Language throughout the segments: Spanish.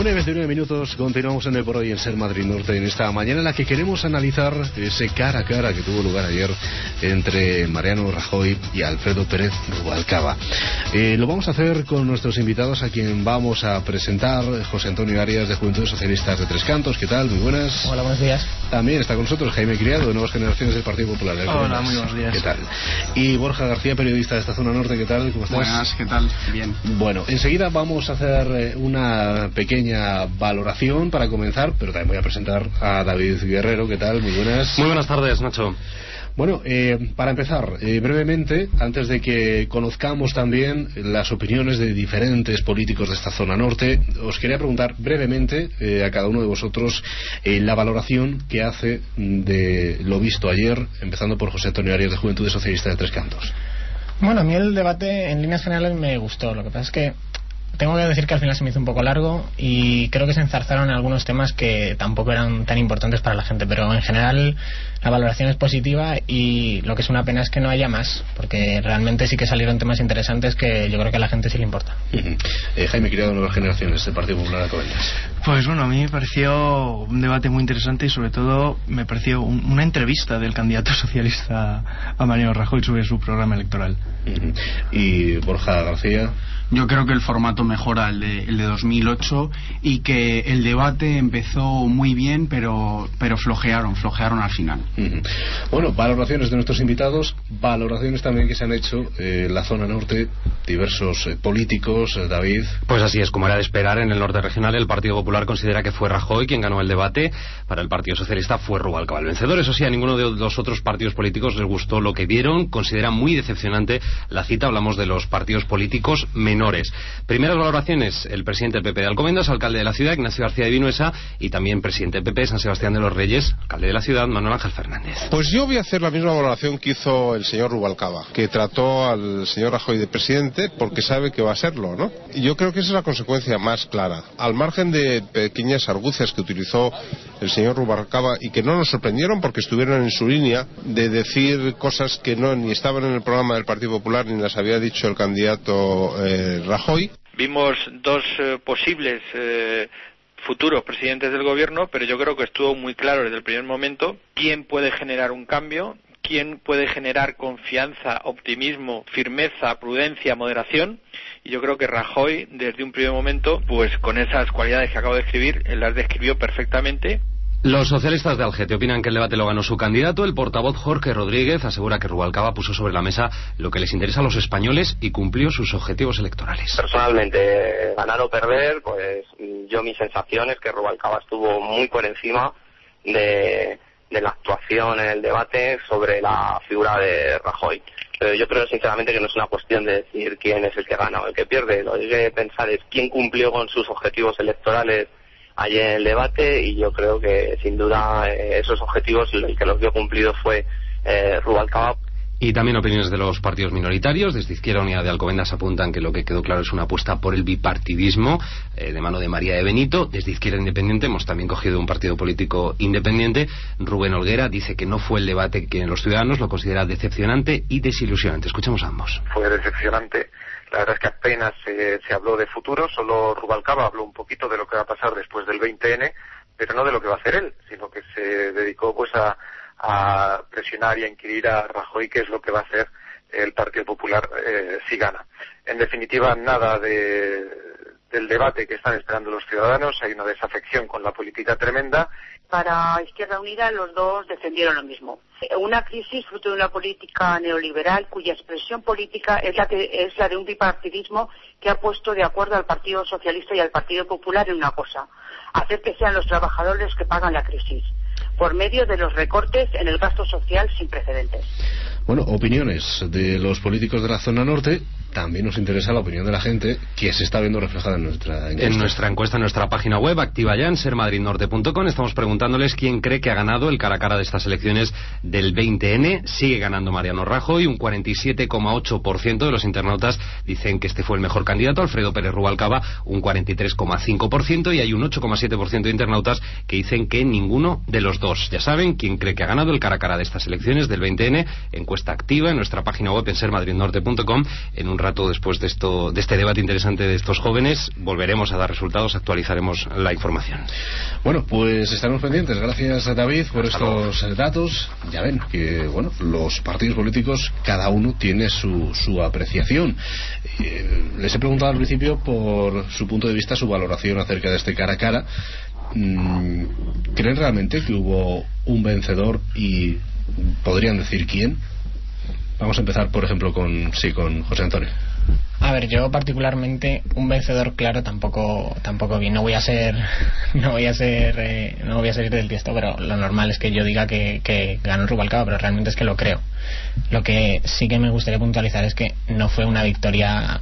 1:29, continuamos en el Por Hoy en Ser Madrid Norte, en esta mañana en la que queremos analizar ese cara a cara que tuvo lugar ayer entre Mariano Rajoy y Alfredo Pérez Rubalcaba. Lo vamos a hacer con nuestros invitados, a quien vamos a presentar. José Antonio Arias, de Juventudes Socialistas de Tres Cantos. ¿Qué tal? Muy buenas. Hola, buenos días. También está con nosotros Jaime Criado, de Nuevas Generaciones del Partido Popular. Hola, muy buenos días. ¿Qué tal? Y Borja García, periodista de esta zona norte. ¿Qué tal? ¿Cómo estás? Buenas, ¿qué tal? Bien. Bueno, enseguida vamos a hacer una pequeña valoración para comenzar, pero también voy a presentar a David Guerrero. ¿Qué tal? Muy buenas. Muy buenas tardes, Nacho. Bueno, para empezar, brevemente, antes de que conozcamos también las opiniones de diferentes políticos de esta zona norte, os quería preguntar brevemente a cada uno de vosotros la valoración que hace de lo visto ayer, empezando por José Antonio Arias, de Juventudes Socialistas de Tres Cantos. Bueno, a mí el debate en líneas generales me gustó. Lo que pasa es que tengo que decir que al final se me hizo un poco largo y creo que se enzarzaron en algunos temas que tampoco eran tan importantes para la gente, pero en general la valoración es positiva y lo que es una pena es que no haya más, porque realmente sí que salieron temas interesantes que yo creo que a la gente sí le importa. Jaime Criado, de Nuevas Generaciones, del Partido Popular, Alcobendas. Pues bueno, a mí me pareció un debate muy interesante y sobre todo me pareció una entrevista del candidato socialista a Mariano Rajoy sobre su programa electoral. Y Borja García. Yo creo que el formato mejora el de 2008 y que el debate empezó muy bien, pero flojearon al final. Bueno, valoraciones de nuestros invitados, valoraciones también que se han hecho en la zona norte, diversos políticos. David. Pues así es, como era de esperar, en el norte regional el Partido Popular considera que fue Rajoy quien ganó el debate. Para el Partido Socialista fue Rubalcaba el vencedor. Eso sí, a ninguno de los otros partidos políticos les gustó lo que vieron. Consideran muy decepcionante la cita. Hablamos de los partidos políticos menores. Primeras valoraciones: el presidente del PP de Alcobendas, alcalde de la ciudad, Ignacio García de Vinuesa, y también presidente del PP de San Sebastián de los Reyes, alcalde de la ciudad, Manuel Ángel Fernández. Pues yo voy a hacer la misma valoración que hizo el señor Rubalcaba, que trató al señor Rajoy de presidente porque sabe que va a serlo, ¿no? Y yo creo que esa es la consecuencia más clara. Al margen de pequeñas argucias que utilizó el señor Rubalcaba y que no nos sorprendieron porque estuvieron en su línea de decir cosas que no ni estaban en el programa del Partido Popular ni las había dicho el candidato Rajoy. Vimos dos posibles futuros presidentes del gobierno, pero yo creo que estuvo muy claro desde el primer momento quién puede generar un cambio, quién puede generar confianza, optimismo, firmeza, prudencia, moderación. Y yo creo que Rajoy, desde un primer momento, pues con esas cualidades que acabo de escribir, él las describió perfectamente. Los socialistas de Algete opinan que el debate lo ganó su candidato. El portavoz Jorge Rodríguez asegura que Rubalcaba puso sobre la mesa lo que les interesa a los españoles y cumplió sus objetivos electorales. Personalmente, ganar o perder, pues yo mi sensación es que Rubalcaba estuvo muy por encima de la actuación en el debate sobre la figura de Rajoy. Pero yo creo sinceramente que no es una cuestión de decir quién es el que gana o el que pierde. Lo que hay que pensar es quién cumplió con sus objetivos electorales ayer en el debate, y yo creo que sin duda esos objetivos el que los vio cumplido fue Rubalcaba. Y también opiniones de los partidos minoritarios. Desde Izquierda Unida de Alcobendas apuntan que lo que quedó claro es una apuesta por el bipartidismo de mano de María de Benito. Desde Izquierda Independiente hemos también cogido un partido político independiente. Rubén Olguera dice que no fue el debate que los ciudadanos lo consideran decepcionante y desilusionante. Escuchemos a ambos. Fue decepcionante. La verdad es que apenas se habló de futuro. Solo Rubalcaba habló un poquito de lo que va a pasar después del 20N, pero no de lo que va a hacer él, sino que se dedicó pues a presionar y a inquirir a Rajoy qué es lo que va a hacer el Partido Popular si gana. En definitiva, nada del debate que están esperando los ciudadanos. Hay una desafección con la política tremenda. Para Izquierda Unida los dos defendieron lo mismo. Una crisis fruto de una política neoliberal cuya expresión política es la de un bipartidismo que ha puesto de acuerdo al Partido Socialista y al Partido Popular en una cosa: hacer que sean los trabajadores los que pagan la crisis, por medio de los recortes en el gasto social sin precedentes. Bueno, opiniones de los políticos de la zona norte. También nos interesa la opinión de la gente, que se está viendo reflejada en nuestra encuesta. En nuestra encuesta, en nuestra página web, activa ya en sermadridnorte.com, estamos preguntándoles quién cree que ha ganado el cara a cara de estas elecciones del 20N. Sigue ganando Mariano Rajoy. Un 47,8% de los internautas dicen que este fue el mejor candidato. Alfredo Pérez Rubalcaba, un 43,5%, y hay un 8,7% de internautas que dicen que ninguno de los dos. Ya saben quién cree que ha ganado el cara a cara de estas elecciones del 20N. Encuesta activa en nuestra página web en sermadridnorte.com. En un rato después de este debate interesante de estos jóvenes. Volveremos a dar resultados, actualizaremos la información. Bueno, pues estaremos pendientes. Gracias, David, por estos datos. Ya ven que, bueno, los partidos políticos, cada uno tiene su apreciación. Les he preguntado al principio por su punto de vista, su valoración acerca de este cara a cara. ¿Creen realmente que hubo un vencedor y podrían decir quién? Vamos a empezar, por ejemplo, con José Antonio. A ver, yo particularmente un vencedor claro tampoco vi. No voy a ser del tiesto, pero lo normal es que yo diga que ganó Rubalcaba, pero realmente es que lo creo. Lo que sí que me gustaría puntualizar es que no fue una victoria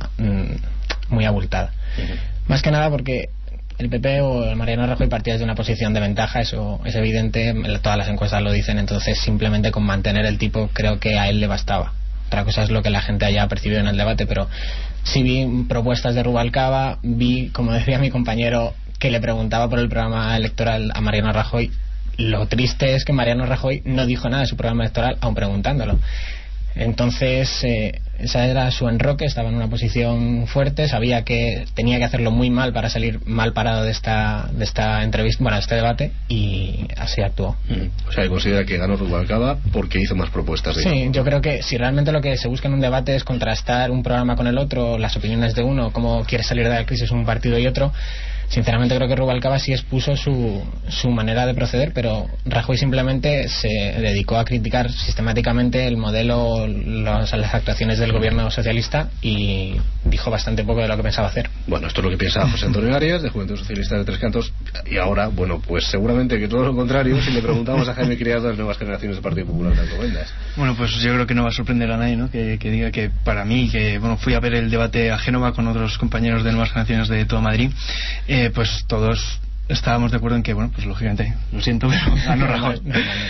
muy abultada. Más que nada porque el PP o el Mariano Rajoy partía de una posición de ventaja, eso es evidente, todas las encuestas lo dicen, entonces simplemente con mantener el tipo creo que a él le bastaba. Otra cosa es lo que la gente haya percibido en el debate, pero sí vi propuestas de Rubalcaba, vi, como decía mi compañero, que le preguntaba por el programa electoral a Mariano Rajoy. Lo triste es que Mariano Rajoy no dijo nada de su programa electoral, aun preguntándolo. Entonces, esa era su enroque, estaba en una posición fuerte, sabía que tenía que hacerlo muy mal para salir mal parado de esta entrevista, bueno, de este debate, y así actuó. O sea, considera que ganó Rubalcaba porque hizo más propuestas. Sí, yo creo que si realmente lo que se busca en un debate es contrastar un programa con el otro, las opiniones de uno, cómo quiere salir de la crisis un partido y otro, sinceramente creo que Rubalcaba sí expuso su manera de proceder, pero Rajoy simplemente se dedicó a criticar sistemáticamente el modelo, las actuaciones del gobierno socialista, y dijo bastante poco de lo que pensaba hacer. Bueno, esto es lo que piensa José Antonio Arias, de Juventud Socialista de Tres Cantos, y ahora, bueno, pues seguramente que todo lo contrario si le preguntamos a Jaime Criado de las nuevas generaciones del Partido Popular de Alcobendas. Bueno, pues yo creo que no va a sorprender a nadie, ¿no? Que diga que para mí, que bueno, fui a ver el debate a Génova con otros compañeros de Nuevas Generaciones de todo Madrid, pues todos estábamos de acuerdo en que, bueno, pues lógicamente, lo siento, pero ganó Rajoy.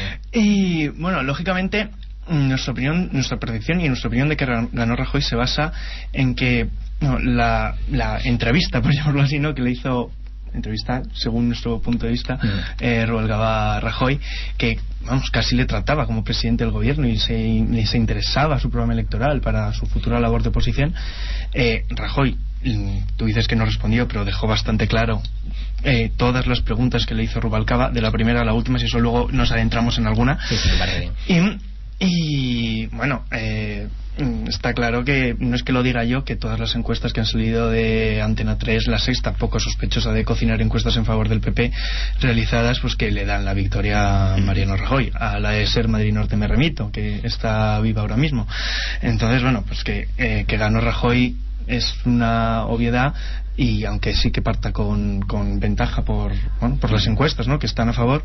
Y bueno, lógicamente nuestra opinión, nuestra predicción y nuestra opinión de que ganó Rajoy se basa en que la entrevista, por llamarlo así, ¿no?, que le hizo, entrevista según nuestro punto de vista, Rubalcaba a Rajoy, que vamos, casi le trataba como presidente del gobierno y se interesaba su programa electoral para su futura labor de oposición. Rajoy, tú dices que no respondió, pero dejó bastante claro todas las preguntas que le hizo Rubalcaba, de la primera a la última, si eso luego nos adentramos en alguna. Sí, me parece bien. Y bueno, está claro que no es que lo diga yo, que todas las encuestas que han salido de Antena 3, la Sexta, poco sospechosa de cocinar encuestas en favor del PP realizadas, pues que le dan la victoria a Mariano Rajoy. A la de Ser Madrid Norte me remito, que está viva ahora mismo. Entonces, bueno, pues que ganó Rajoy es una obviedad, y aunque sí que parta con ventaja por las encuestas, ¿no?, que están a favor,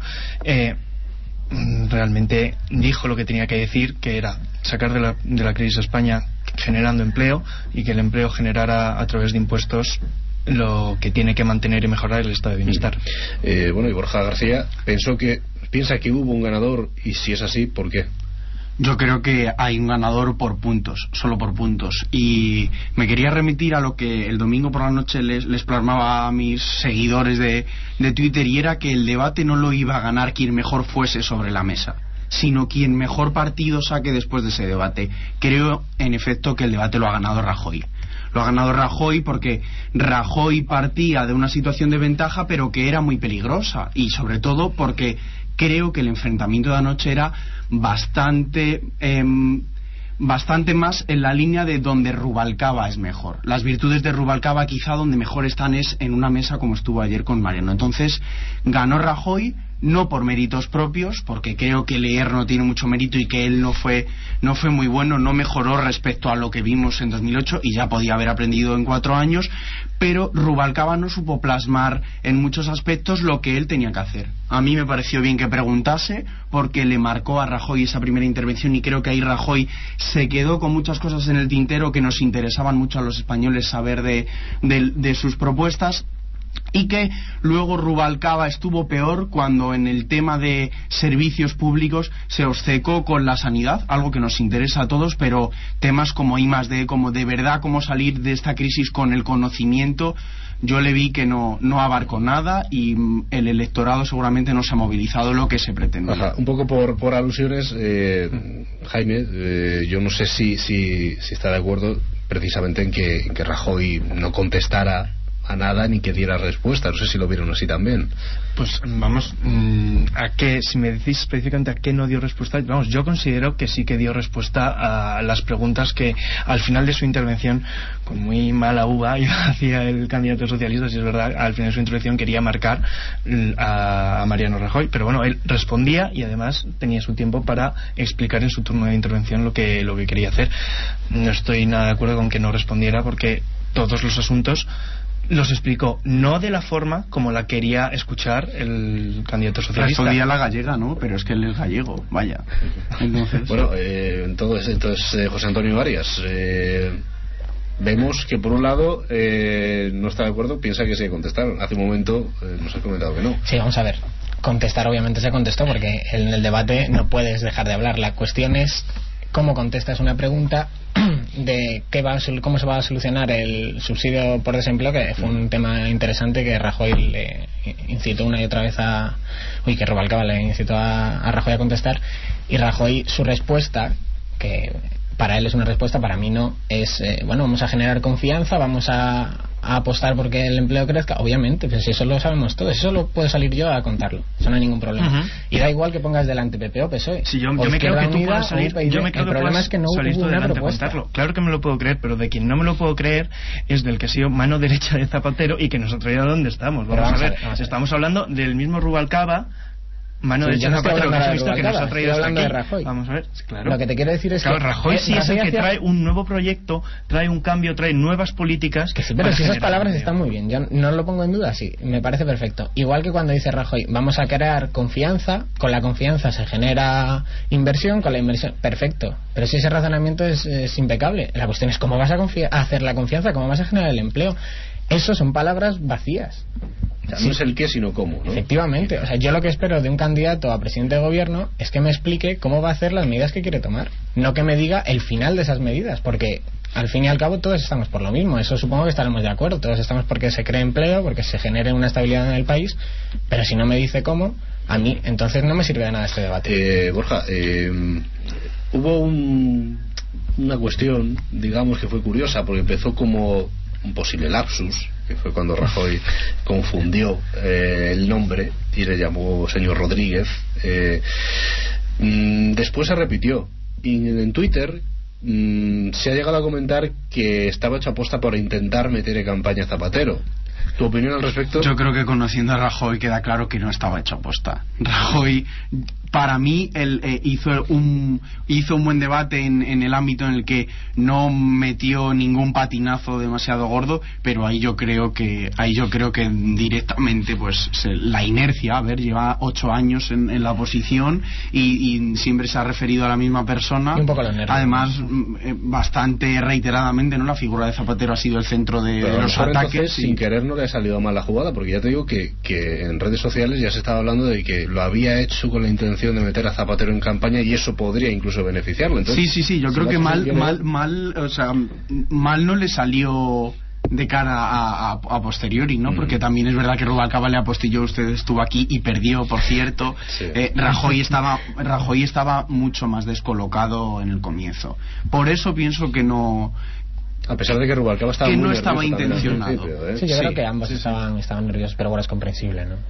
realmente dijo lo que tenía que decir, que era sacar de la crisis a España generando empleo, y que el empleo generara a través de impuestos lo que tiene que mantener y mejorar el estado de bienestar. Bueno, y Borja García piensa que hubo un ganador, y si es así, ¿por qué? Yo creo que hay un ganador por puntos, solo por puntos. Y me quería remitir a lo que el domingo por la noche les plasmaba a mis seguidores de Twitter, y era que el debate no lo iba a ganar quien mejor fuese sobre la mesa, sino quien mejor partido saque después de ese debate. Creo, en efecto, que el debate lo ha ganado Rajoy. Lo ha ganado Rajoy porque Rajoy partía de una situación de ventaja, pero que era muy peligrosa, y sobre todo porque creo que el enfrentamiento de anoche era bastante más en la línea de donde Rubalcaba es mejor. Las virtudes de Rubalcaba quizá donde mejor están es en una mesa como estuvo ayer con Mariano. Entonces ganó Rajoy, no por méritos propios, porque creo que Leer no tiene mucho mérito y que él no fue muy bueno, no mejoró respecto a lo que vimos en 2008 y ya podía haber aprendido en 4 años, pero Rubalcaba no supo plasmar en muchos aspectos lo que él tenía que hacer. A mí me pareció bien que preguntase, porque le marcó a Rajoy esa primera intervención, y creo que ahí Rajoy se quedó con muchas cosas en el tintero que nos interesaban mucho a los españoles saber de sus propuestas. Y que luego Rubalcaba estuvo peor cuando en el tema de servicios públicos se obcecó con la sanidad, algo que nos interesa a todos, pero temas como I+D, como de verdad cómo salir de esta crisis con el conocimiento, yo le vi que no abarcó nada, y el electorado seguramente no se ha movilizado lo que se pretendía. Ajá, un poco por alusiones, Jaime, yo no sé si está de acuerdo. precisamente en que Rajoy no contestara a nada ni que diera respuesta. No sé si lo vieron así también. Pues vamos, a qué, si me decís específicamente a qué no dio respuesta, vamos, yo considero que sí que dio respuesta a las preguntas que al final de su intervención, con muy mala uva, hacía el candidato socialista. Si es verdad, al final de su intervención quería marcar a Mariano Rajoy, pero bueno, él respondía y además tenía su tiempo para explicar en su turno de intervención lo que quería hacer. No estoy nada de acuerdo con que no respondiera, porque todos los asuntos los explicó, no de la forma como la quería escuchar el candidato socialista. Respondía a la gallega, ¿no? Pero es que él es gallego, vaya. Entonces... Bueno, entonces José Antonio Arias, vemos que por un lado no está de acuerdo, piensa que se contestaron. Hace un momento nos has comentado que no. Sí, vamos a ver. Contestar obviamente se contestó, porque en el debate no puedes dejar de hablar. La cuestión es cómo contestas una pregunta de cómo se va a solucionar el subsidio por desempleo, que fue un tema interesante que Rajoy le incitó una y otra vez que Rubalcaba le incitó a Rajoy a contestar, y Rajoy, su respuesta, que para él es una respuesta, para mí no, es vamos a generar confianza, vamos a apostar porque el empleo crezca. Obviamente, pues si eso lo sabemos todos, eso lo puedo salir yo a contarlo, eso no hay ningún problema. Y da igual que pongas delante PP o PSOE. Si yo me creo que tú puedas salir, el problema es que no hubo una propuesta. Claro que me lo puedo creer, pero de quien no me lo puedo creer es del que ha sido mano derecha de Zapatero y que nos ha traído a donde estamos. Vamos a ver. Estamos hablando del mismo Rubalcaba, mano derecha de Zapatero, que has visto que nos ha traído hasta aquí. Vamos a ver, claro. Lo que te quiero decir es que Rajoy sí es el que trae un nuevo proyecto, trae un cambio, trae nuevas políticas. Que sí, pero si esas palabras están muy bien, yo no lo pongo en duda, sí, me parece perfecto. Igual que cuando dice Rajoy, vamos a crear confianza, con la confianza se genera inversión, con la inversión, perfecto. Pero si ese razonamiento es impecable, la cuestión es cómo vas a hacer la confianza, cómo vas a generar el empleo. Eso son palabras vacías. O sea, no es el qué, sino cómo, ¿no? Efectivamente. O sea, yo lo que espero de un candidato a presidente de gobierno es que me explique cómo va a hacer las medidas que quiere tomar. No que me diga el final de esas medidas, porque al fin y al cabo todos estamos por lo mismo. Eso supongo que estaremos de acuerdo. Todos estamos porque se cree empleo, porque se genere una estabilidad en el país. Pero si no me dice cómo, a mí entonces no me sirve de nada este debate. Borja, hubo una cuestión, digamos, que fue curiosa, porque empezó como un posible lapsus, que fue cuando Rajoy confundió el nombre y le llamó señor Rodríguez. Después se repitió y en Twitter se ha llegado a comentar que estaba hecho aposta por intentar meter en campaña a Zapatero. ¿Tu opinión al respecto? Yo creo que conociendo a Rajoy queda claro que no estaba hecho aposta. Rajoy, para mí, él hizo un buen debate en el ámbito en el que no metió ningún patinazo demasiado gordo, pero ahí yo creo que directamente pues la inercia, lleva 8 años en la oposición y siempre se ha referido a la misma persona. Y un poco los nervios. Además, bastante reiteradamente, ¿no? La figura de Zapatero ha sido el centro de los ataques. Entonces, sin querer no le ha salido mal la jugada, porque ya te digo que en redes sociales ya se estaba hablando de que lo había hecho con la intención de meter a Zapatero en campaña y eso podría incluso beneficiarlo. Entonces, sí, yo creo que mal no le salió de cara a posteriori, ¿no? Porque también es verdad que Rubalcaba le apostilló, usted estuvo aquí y perdió, por cierto. Sí. Rajoy estaba mucho más descolocado en el comienzo. Por eso pienso que no... A pesar de que Rubalcaba estaba que muy no estaba intencionado. Sí, yo creo que ambos estaban nerviosos, pero bueno, es comprensible, ¿no?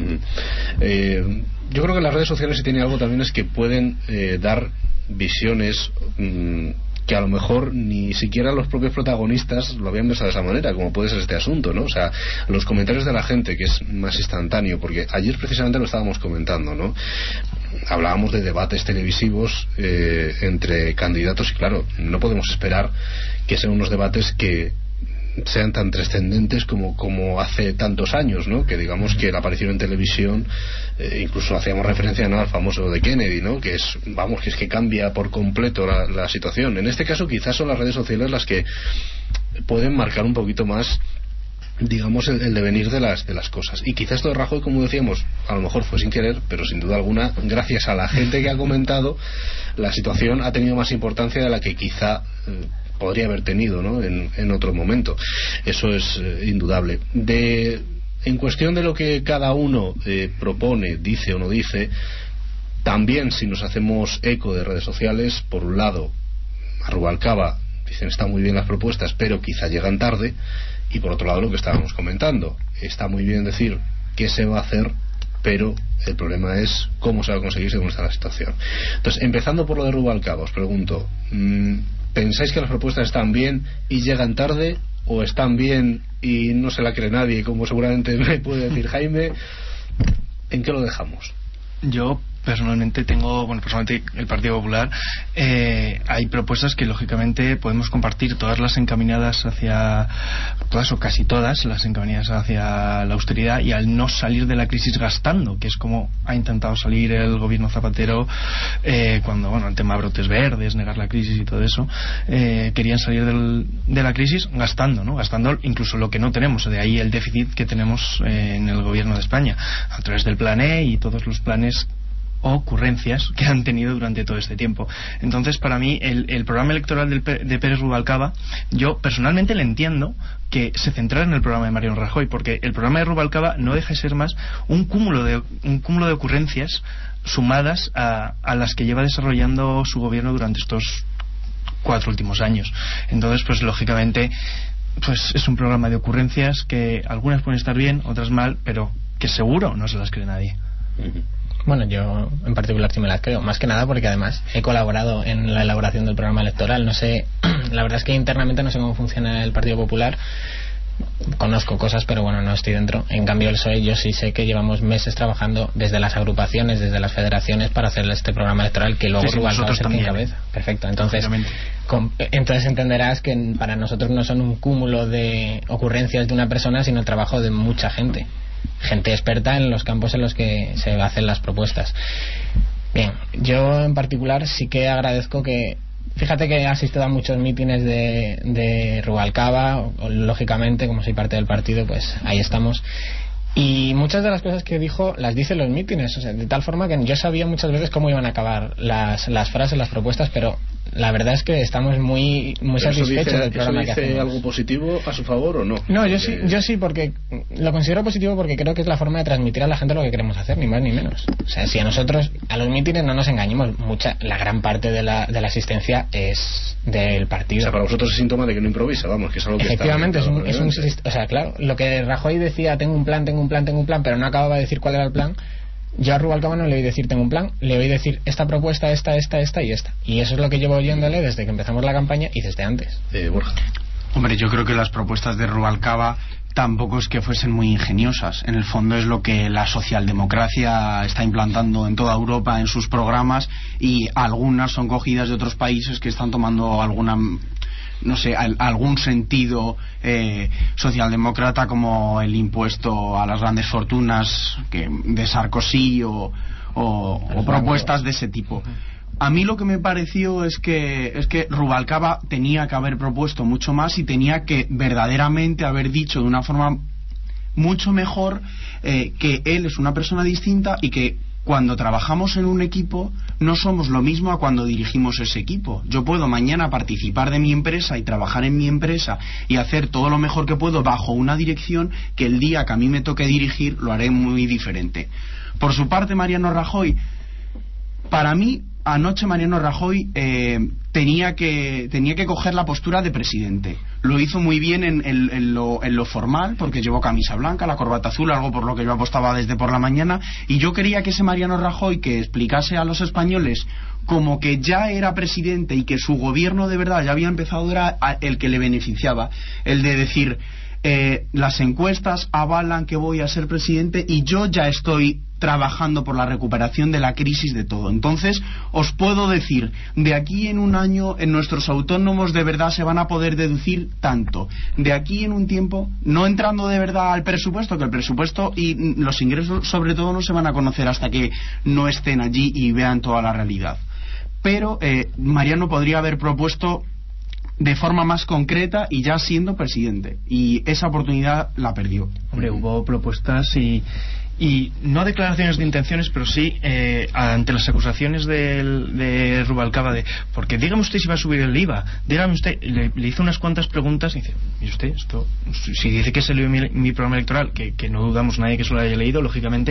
Yo creo que las redes sociales, si tienen algo también, es que pueden dar visiones que a lo mejor ni siquiera los propios protagonistas lo habían pensado de esa manera, como puede ser este asunto, ¿no? O sea, los comentarios de la gente, que es más instantáneo, porque ayer precisamente lo estábamos comentando, ¿no? Hablábamos de debates televisivos entre candidatos y claro, no podemos esperar que sean unos debates que sean tan trascendentes como hace tantos años, ¿no? Que digamos que la aparición en televisión, incluso hacíamos referencia, ¿no?, al famoso de Kennedy, ¿no? Que es que cambia por completo la situación. En este caso quizás son las redes sociales las que pueden marcar un poquito más, digamos, el devenir de las cosas. Y quizás lo de Rajoy, como decíamos, a lo mejor fue sin querer, pero sin duda alguna, gracias a la gente que ha comentado, la situación ha tenido más importancia de la que quizá podría haber tenido, ¿no?, en otro momento. Eso es indudable. En cuestión de lo que cada uno propone, dice o no dice, también si nos hacemos eco de redes sociales, por un lado, a Rubalcaba dicen están muy bien las propuestas pero quizá llegan tarde, y por otro lado lo que estábamos comentando, está muy bien decir qué se va a hacer, pero el problema es cómo se va a conseguir según está la situación. Entonces, empezando por lo de Rubalcaba, os pregunto, ¿pensáis que las propuestas están bien y llegan tarde, o están bien y no se la cree nadie, como seguramente me puede decir Jaime? ¿En qué lo dejamos? Yo personalmente personalmente el Partido Popular, hay propuestas que lógicamente podemos compartir, todas las encaminadas hacia, todas o casi todas las encaminadas hacia la austeridad y al no salir de la crisis gastando, que es como ha intentado salir el gobierno Zapatero cuando, el tema de brotes verdes, negar la crisis y todo eso, querían salir de la crisis gastando, ¿no? Gastando incluso lo que no tenemos, de ahí el déficit que tenemos en el gobierno de España, a través del Plan E y todos los planes o ocurrencias que han tenido durante todo este tiempo. Entonces, para mí, el programa electoral de Pérez Rubalcaba, yo personalmente le entiendo que se centrara en el programa de Mariano Rajoy, porque el programa de Rubalcaba no deja de ser más un cúmulo de ocurrencias sumadas a las que lleva desarrollando su gobierno durante estos 4 últimos años. Entonces, pues lógicamente, pues es un programa de ocurrencias que algunas pueden estar bien, otras mal, pero que seguro no se las cree nadie. Bueno, yo en particular sí me las creo, más que nada porque además he colaborado en la elaboración del programa electoral. No sé, la verdad es que internamente no sé cómo funciona el Partido Popular, conozco cosas pero bueno, no estoy dentro. En cambio el PSOE yo sí sé que llevamos meses trabajando desde las agrupaciones, desde las federaciones, para hacer este programa electoral que luego Rubalcaba se encabeza. Perfecto, entonces entenderás que para nosotros no son un cúmulo de ocurrencias de una persona, sino el trabajo de mucha gente experta en los campos en los que se hacen las propuestas. Bien, yo en particular sí que agradezco que, fíjate que he asistido a muchos mítines de Rubalcaba, lógicamente como soy parte del partido pues ahí estamos, y muchas de las cosas que dijo las dice en los mítines, o sea, de tal forma que yo sabía muchas veces cómo iban a acabar las frases, las propuestas, pero la verdad es que estamos muy satisfechos del programa que hacemos. ¿Dice algo positivo a su favor o no? No, yo sí, porque lo considero positivo, porque creo que es la forma de transmitir a la gente lo que queremos hacer, ni más ni menos. O sea, si a nosotros, a los mítines no nos engañemos, la gran parte de la asistencia es del partido. O sea, para vosotros es síntoma de que no improvisa, vamos, que es algo que efectivamente está o sea, claro, lo que Rajoy decía, tengo un plan, pero no acababa de decir cuál era el plan. Yo a Rubalcaba no le oí decir tengo un plan, le oí decir esta propuesta, esta y esta. Y eso es lo que llevo oyéndole desde que empezamos la campaña y desde antes. Borja. Hombre, yo creo que las propuestas de Rubalcaba tampoco es que fuesen muy ingeniosas. En el fondo es lo que la socialdemocracia está implantando en toda Europa en sus programas, y algunas son cogidas de otros países que están tomando algún sentido socialdemócrata, como el impuesto a las grandes fortunas de Sarkozy o propuestas de ese tipo. A mí lo que me pareció es que Rubalcaba tenía que haber propuesto mucho más y tenía que verdaderamente haber dicho de una forma mucho mejor que él es una persona distinta y que cuando trabajamos en un equipo no somos lo mismo a cuando dirigimos ese equipo. Yo puedo mañana participar de mi empresa y trabajar en mi empresa y hacer todo lo mejor que puedo bajo una dirección, que el día que a mí me toque dirigir lo haré muy diferente. Por su parte, Mariano Rajoy, para mí anoche Mariano Rajoy tenía que coger la postura de presidente. Lo hizo muy bien en lo formal, porque llevó camisa blanca, la corbata azul, algo por lo que yo apostaba desde por la mañana, y yo quería que ese Mariano Rajoy, que explicase a los españoles como que ya era presidente y que su gobierno de verdad ya había empezado, era el que le beneficiaba, el de decir las encuestas avalan que voy a ser presidente y yo ya estoy trabajando por la recuperación de la crisis de todo. Entonces, os puedo decir, de aquí en un año, en nuestros autónomos de verdad se van a poder deducir tanto. De aquí en un tiempo, no entrando de verdad al presupuesto, que el presupuesto y los ingresos sobre todo no se van a conocer hasta que no estén allí y vean toda la realidad. Pero Mariano podría haber propuesto de forma más concreta y ya siendo presidente, y esa oportunidad la perdió. Hombre, hubo propuestas y no declaraciones de intenciones, pero sí ante las acusaciones de Rubalcaba porque dígame usted si va a subir el IVA, dígame usted, le hizo unas cuantas preguntas y dice, ¿y usted esto? Si dice que se leyó mi programa electoral, que no dudamos nadie que se lo haya leído, lógicamente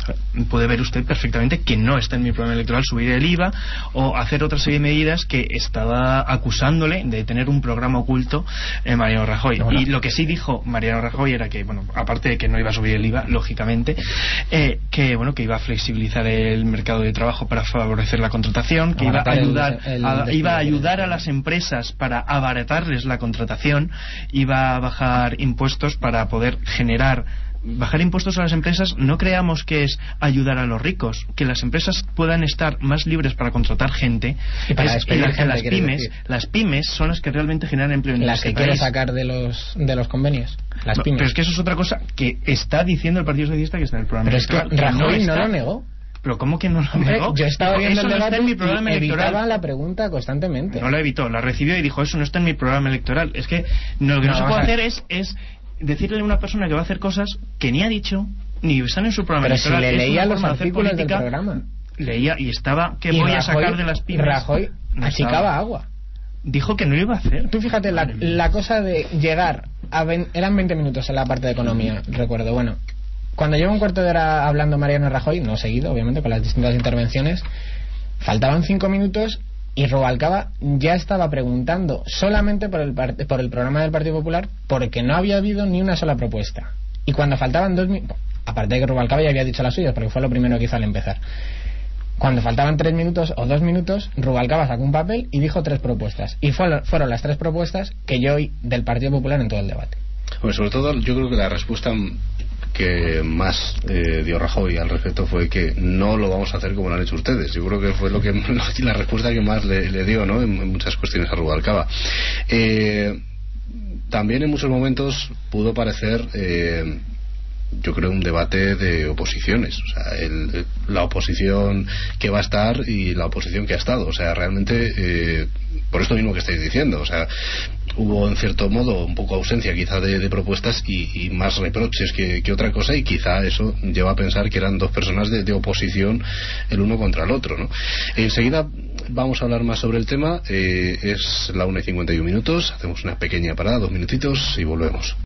Puede ver usted perfectamente que no está en mi programa electoral subir el IVA o hacer otra serie de medidas que estaba acusándole de tener un programa oculto Mariano Rajoy. Bueno. Y lo que sí dijo Mariano Rajoy era que, bueno, aparte de que no iba a subir el IVA, lógicamente, que iba a flexibilizar el mercado de trabajo para favorecer la contratación, que iba a ayudar a las empresas para abaratarles la contratación, iba a bajar impuestos para poder bajar impuestos a las empresas. No creamos que es ayudar a los ricos, que las empresas puedan estar más libres para contratar gente, y para despedir gente. Las pymes son las que realmente generan empleo en las que quiere sacar de los convenios, las pymes. Pero es que eso es otra cosa que está diciendo el Partido Socialista, que está en el programa. Pero es que Rajoy no lo negó. ¿Pero cómo que no lo negó? Yo estaba viendo el debate en mi programa y electoral. evitaba la pregunta constantemente. No la evitó, la recibió y dijo, eso no está en mi programa electoral. Es que lo que no se puede hacer es decirle a una persona que va a hacer cosas que ni ha dicho ni están en su programa electoral. Pero si le leía los artículos del programa. Leía y estaba que voy a sacar de las pymes. Rajoy achicaba agua. Dijo que no lo iba a hacer. Tú fíjate, la cosa de llegar eran 20 minutos en la parte de economía, recuerdo. Bueno, cuando lleva un cuarto de hora hablando Mariano Rajoy, no seguido, obviamente, con las distintas intervenciones, faltaban 5 minutos y Rubalcaba ya estaba preguntando solamente por el programa del Partido Popular, porque no había habido ni una sola propuesta. Y cuando faltaban 2 minutos, aparte de que Rubalcaba ya había dicho las suyas, porque fue lo primero que hizo al empezar, cuando faltaban 3 minutos o 2 minutos, Rubalcaba sacó un papel y dijo 3 propuestas. Y fueron las 3 propuestas que yo oí del Partido Popular en todo el debate. Bueno, sobre todo yo creo que la respuesta que más dio Rajoy al respecto fue que no lo vamos a hacer como lo han hecho ustedes. Yo creo que fue la respuesta que más le dio, ¿no?, en muchas cuestiones a Rubalcaba. También en muchos momentos pudo parecer yo creo un debate de oposiciones, o sea, la oposición que va a estar y la oposición que ha estado, o sea, realmente por esto mismo que estáis diciendo, o sea, hubo en cierto modo un poco ausencia quizá de propuestas y más reproches que otra cosa, y quizá eso lleva a pensar que eran dos personas de oposición el uno contra el otro, ¿no? Enseguida vamos a hablar más sobre el tema. Es la 1:51, hacemos una pequeña parada, 2 minutitos y volvemos.